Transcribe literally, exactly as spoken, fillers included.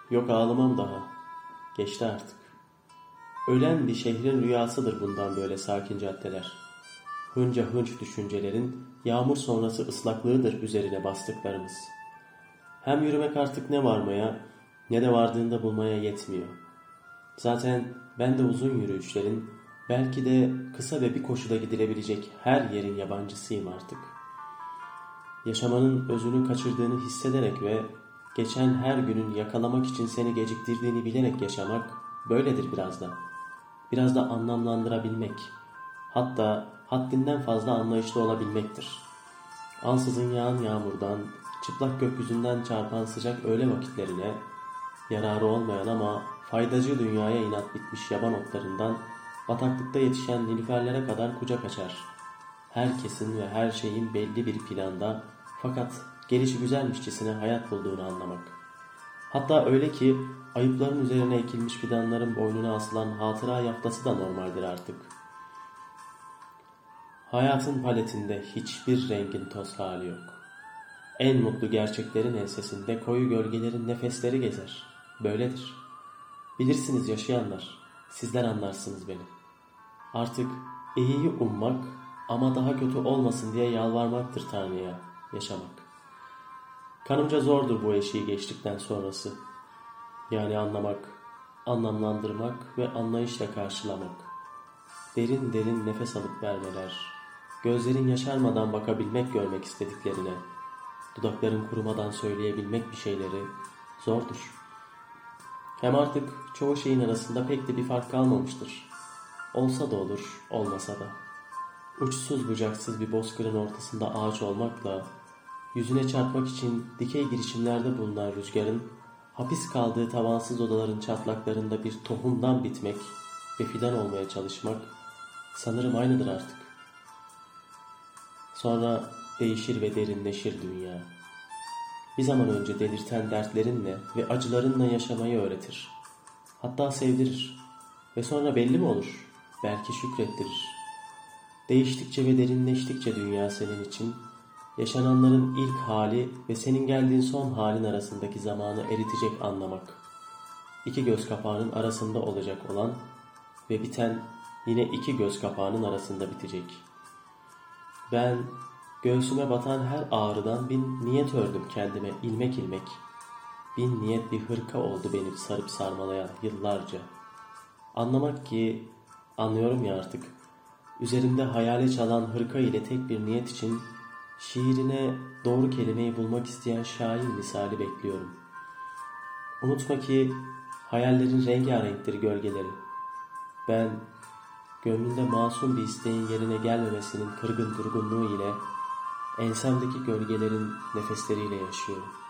Yok ağlamam daha. Geçti artık. Ölen bir şehrin rüyasıdır bundan böyle sakin caddeler. Hınca hınç düşüncelerin yağmur sonrası ıslaklığıdır üzerine bastıklarımız. Hem yürümek artık ne varmaya ne de vardığında bulmaya yetmiyor. Zaten ben de uzun yürüyüşlerin, belki de kısa ve bir koşuda gidilebilecek her yerin yabancısıyım artık. Yaşamanın özünü kaçırdığını hissederek ve geçen her günün yakalamak için seni geciktirdiğini bilerek yaşamak böyledir biraz da. Biraz da anlamlandırabilmek, hatta haddinden fazla anlayışlı olabilmektir. Ansızın yağan yağmurdan, çıplak gökyüzünden çarpan sıcak öğle vakitlerine, yararı olmayan ama faydacı dünyaya inat bitmiş yaban otlarından bataklıkta yetişen nilüferlere kadar kucak açar. Herkesin ve her şeyin belli bir planda fakat gelişi güzelmişçesine hayat bulduğunu anlamak. Hatta öyle ki ayıpların üzerine ekilmiş fidanların boynuna asılan hatıra yaftası da normaldir artık. Hayatın paletinde hiçbir rengin toz hali yok. En mutlu gerçeklerin ensesinde koyu gölgelerin nefesleri gezer. Böyledir. Bilirsiniz yaşayanlar, sizler anlarsınız beni. Artık iyiyi ummak ama daha kötü olmasın diye yalvarmaktır Tanrı'ya yaşamak. Kanımca zordur bu eşiği geçtikten sonrası. Yani anlamak, anlamlandırmak ve anlayışla karşılamak. Derin derin nefes alıp vermeler, gözlerin yaşarmadan bakabilmek görmek istediklerine, dudakların kurumadan söyleyebilmek bir şeyleri zordur. Hem artık çoğu şeyin arasında pek de bir fark kalmamıştır. Olsa da olur, olmasa da. Uçsuz bucaksız bir bozkırın ortasında ağaç olmakla, yüzüne çarpmak için dikey girişimlerde bulunan rüzgarın, hapis kaldığı tavansız odaların çatlaklarında bir tohumdan bitmek ve fidan olmaya çalışmak sanırım aynıdır artık. Sonra değişir ve derinleşir dünya. Bir zaman önce delirten dertlerinle ve acılarınla yaşamayı öğretir. Hatta sevdirir. Ve sonra belli mi olur? Belki şükrettirir. Değiştikçe ve derinleştikçe dünya senin için, yaşananların ilk hali ve senin geldiğin son halin arasındaki zamanı eritecek anlamak. İki göz kapağının arasında olacak olan ve biten yine iki göz kapağının arasında bitecek. Ben göğsüme batan her ağrıdan bin niyet ördüm kendime ilmek ilmek. Bin niyet bir hırka oldu beni sarıp sarmalayan yıllarca. Anlamak ki, anlıyorum ya artık, üzerimde hayale çalan hırka ile tek bir niyet için şiirine doğru kelimeyi bulmak isteyen şair misali bekliyorum. Unutma ki hayallerin rengarenktir gölgeleri. Ben gönlünde masum bir isteğin yerine gelmemesinin kırgın durgunluğu ile ensemdeki gölgelerin nefesleriyle yaşıyorum.